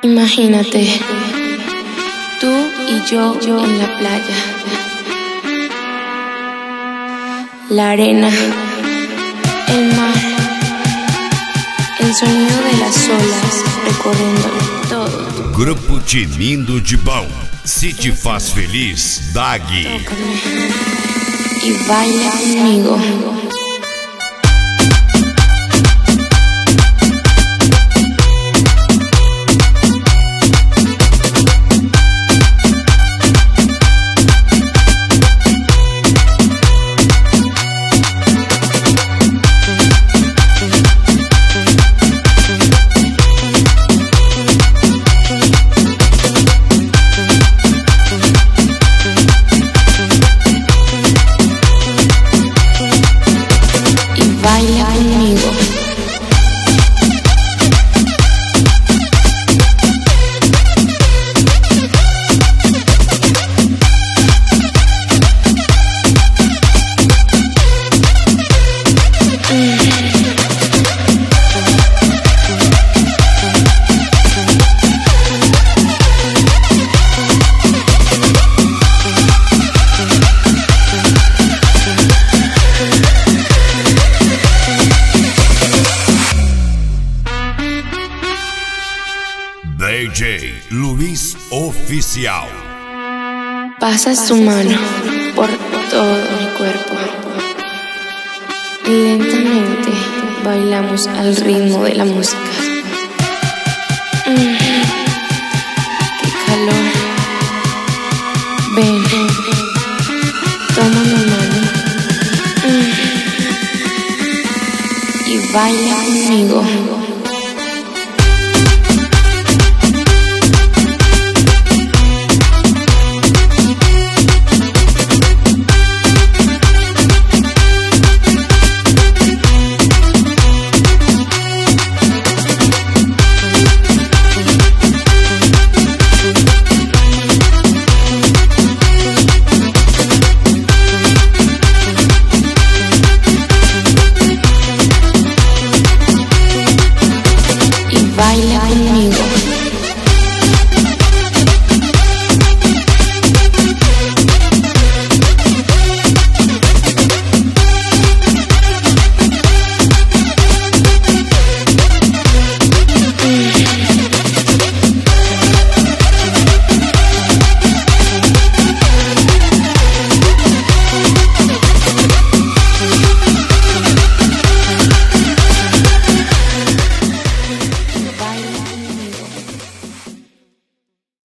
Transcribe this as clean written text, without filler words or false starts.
Imagínate, tú y yo en la playa, la arena, el mar, el sonido de las olas recorriendo todo. Grupo Tinindo de Bom, se te faz feliz, Dagui. Tócame y baila conmigo. Baila conmigo. DJ Luis Oficial. Pasa su mano por todo mi cuerpo y lentamente bailamos al ritmo de la música. ¡Qué calor! Ven, toma mi mano y baila conmigo.